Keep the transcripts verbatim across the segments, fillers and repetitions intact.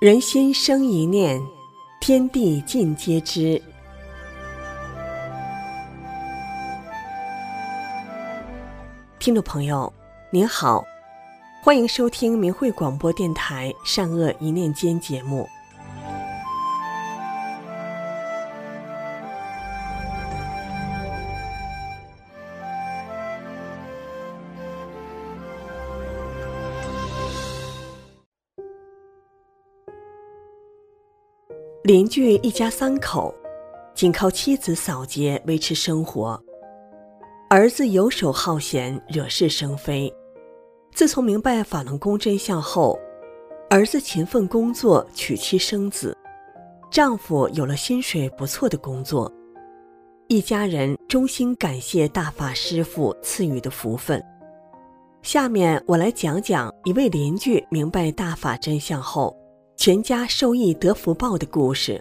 人心生一念，天地尽皆知。听众朋友您好，欢迎收听明慧广播电台善恶一念间节目。邻居一家三口，仅靠妻子扫街维持生活。儿子游手好闲，惹是生非。自从明白法轮功真相后，儿子勤奋工作，娶妻生子，丈夫有了薪水不错的工作。一家人衷心感谢大法师父赐予的福分。下面我来讲讲一位邻居明白大法真相后，全家受益得福报的故事。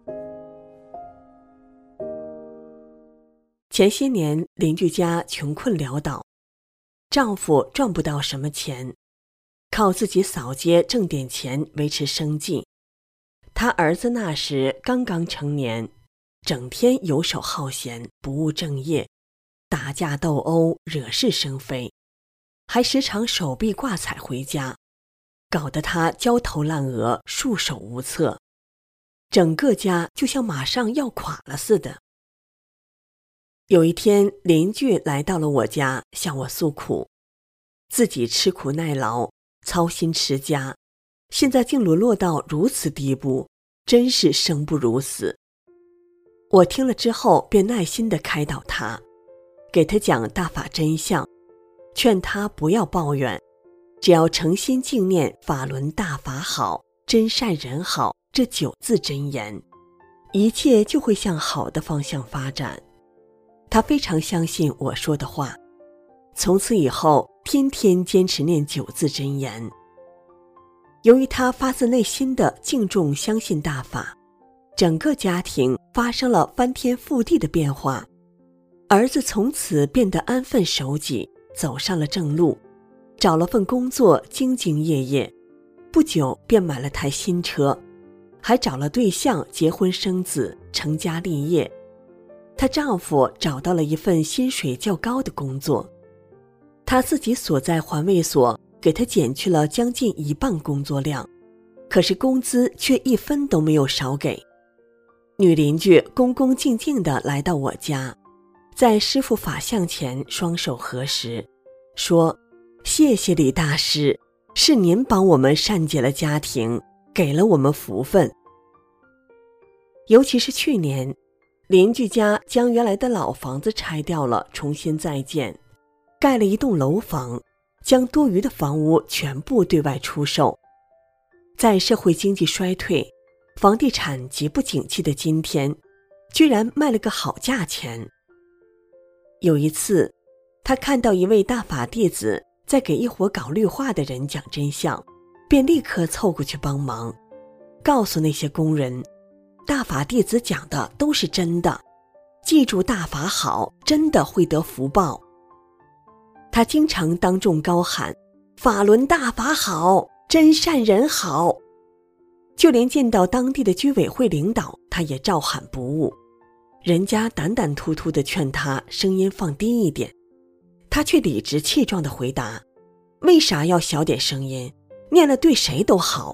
前些年邻居家穷困潦倒，丈夫赚不到什么钱，靠自己扫街挣点钱维持生计。他儿子那时刚刚成年，整天游手好闲，不务正业，打架斗殴，惹是生非，还时常手臂挂彩回家，搞得他焦头烂额，束手无策，整个家就像马上要垮了似的。有一天，邻居来到了我家，向我诉苦，自己吃苦耐劳，操心持家，现在竟沦落到如此地步，真是生不如死。我听了之后，便耐心地开导他，给他讲大法真相，劝他不要抱怨，只要诚心敬念法轮大法好，真善人好这九字真言，一切就会向好的方向发展。他非常相信我说的话，从此以后天天坚持念九字真言。由于他发自内心的敬重相信大法，整个家庭发生了翻天覆地的变化。儿子从此变得安分守己，走上了正路，找了份工作，兢兢业业，不久便买了台新车，还找了对象，结婚生子，成家立业。她丈夫找到了一份薪水较高的工作，她自己所在环卫所给她减去了将近一半工作量，可是工资却一分都没有少给。女邻居恭恭敬敬地来到我家，在师父法像前双手合十，说：谢谢李大师，是您帮我们善解了家庭，给了我们福分。尤其是去年，邻居家将原来的老房子拆掉了，重新再建，盖了一栋楼房，将多余的房屋全部对外出售。在社会经济衰退，房地产极不景气的今天，居然卖了个好价钱。有一次，他看到一位大法弟子在给一伙搞绿化的人讲真相，便立刻凑过去帮忙，告诉那些工人，大法弟子讲的都是真的，记住大法好，真的会得福报。他经常当众高喊，法轮大法好，真善人好。就连见到当地的居委会领导，他也照喊不误。人家胆胆突突地劝他声音放低一点，他却理直气壮地回答，为啥要小点声音？念了对谁都好。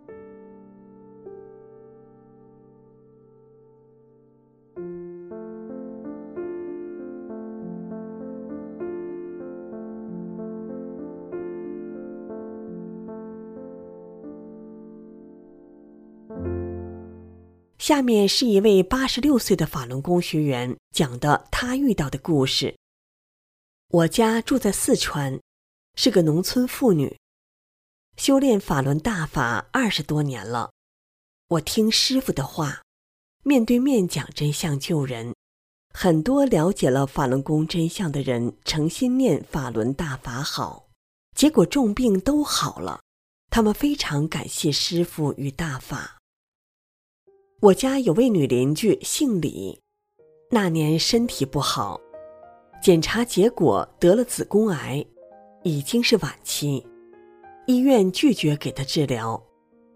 下面是一位八十六岁的法轮功学员讲的他遇到的故事。我家住在四川，是个农村妇女，修炼法轮大法二十多年了。我听师父的话，面对面讲真相救人。很多了解了法轮功真相的人诚心念法轮大法好，结果重病都好了，他们非常感谢师父与大法。我家有位女邻居姓李，那年身体不好，检查结果得了子宫癌，已经是晚期，医院拒绝给她治疗，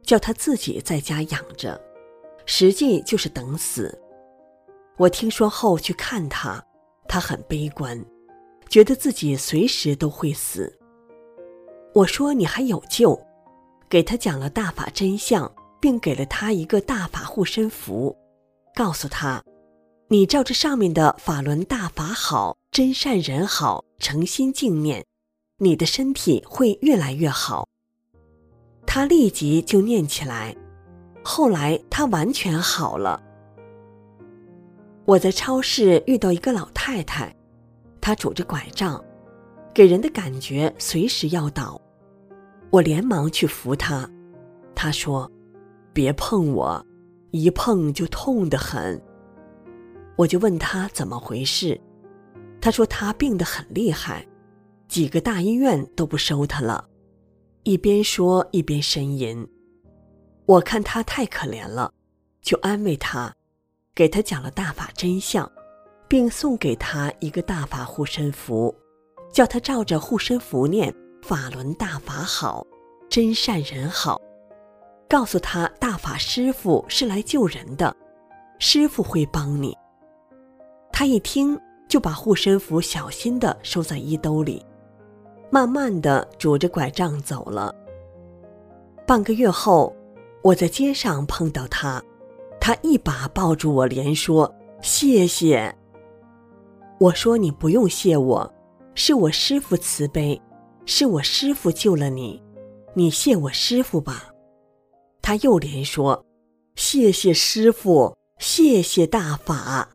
叫他自己在家养着，实际就是等死。我听说后去看他，他很悲观，觉得自己随时都会死。我说你还有救，给他讲了大法真相，并给了他一个大法护身符，告诉他，你照着上面的法轮大法好，真善人好，诚心敬念，你的身体会越来越好。他立即就念起来，后来他完全好了。我在超市遇到一个老太太，她拄着拐杖，给人的感觉随时要倒。我连忙去扶她，她说，别碰我，一碰就痛得很。我就问她怎么回事，她说她病得很厉害，几个大医院都不收她了，一边说一边呻吟。我看她太可怜了，就安慰她，给她讲了大法真相，并送给她一个大法护身符，叫她照着护身符念法轮大法好，真善人好，告诉她大法师父是来救人的，师父会帮你。她一听就把护身符小心地收在衣兜里，慢慢地拄着拐杖走了。半个月后，我在街上碰到她，她一把抱住我，连说谢谢。我说你不用谢我，是我师父慈悲，是我师父救了你，你谢我师父吧。她又连说谢谢师父，谢谢大法。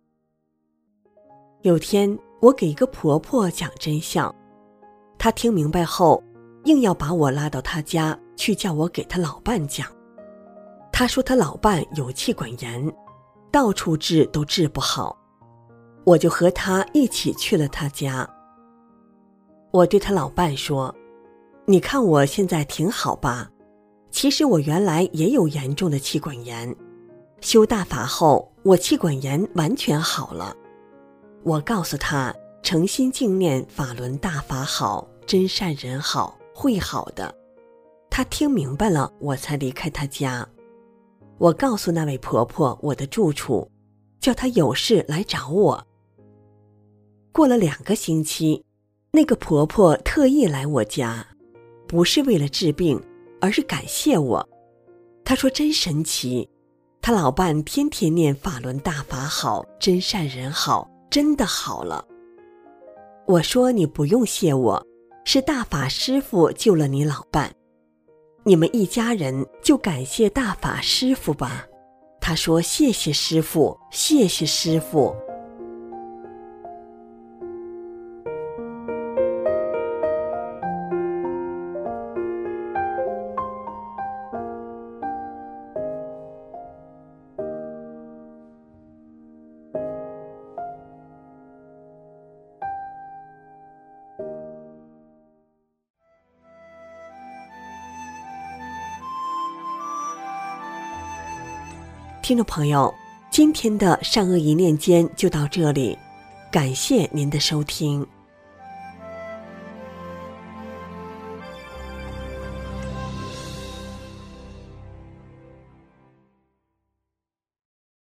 有天我给一个婆婆讲真相，她听明白后硬要把我拉到她家去，叫我给她老伴讲。她说她老伴有气管炎，到处治都治不好。我就和她一起去了她家。我对她老伴说，你看我现在挺好吧，其实我原来也有严重的气管炎，修大法后我气管炎完全好了。我告诉她，诚心敬念法轮大法好，真善人好，会好的。她听明白了，我才离开她家。我告诉那位婆婆我的住处，叫她有事来找我。过了两个星期，那个婆婆特意来我家，不是为了治病，而是感谢我。她说真神奇，她老伴天天念法轮大法好，真善人好，真的好了。我说你不用谢我，是大法师父救了你老伴，你们一家人就感谢大法师父吧。她说谢谢师父，谢谢师父。听众朋友，今天的善恶一念间就到这里，感谢您的收听。